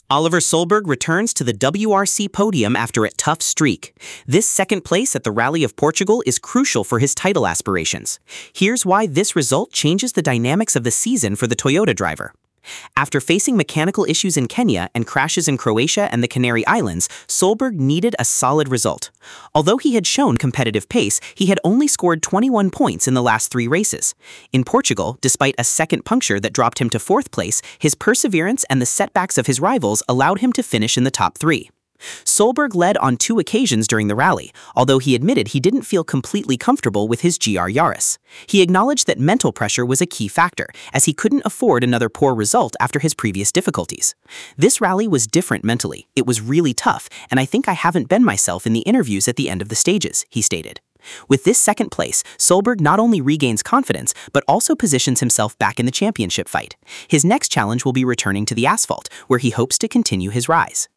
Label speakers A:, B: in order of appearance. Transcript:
A: Oliver Solberg returns to the WRC podium after a tough streak. This second place at the Rally of Portugal is crucial for his title aspirations. Here's why this result changes the dynamics of the season for the Toyota driver. After facing mechanical issues in Kenya and crashes in Croatia and the Canary Islands, Solberg needed a solid result. Although he had shown competitive pace, he had only scored 21 points in the last 3 races. In Portugal, despite a second puncture that dropped him to 4th place, his perseverance and the setbacks of his rivals allowed him to finish in the top 3. Solberg led on 2 occasions during the rally, although he admitted he didn't feel completely comfortable with his GR Yaris. He acknowledged that mental pressure was a key factor, as he couldn't afford another poor result after his previous difficulties. This rally was different mentally. It was really tough, and I think I haven't been myself in the interviews at the end of the stages, he stated. With this second place, Solberg not only regains confidence, but also positions himself back in the championship fight. His next challenge will be returning to the asphalt, where he hopes to continue his rise.